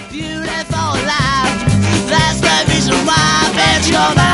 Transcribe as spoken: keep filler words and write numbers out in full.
beautiful life. That's the reason why I bet your life.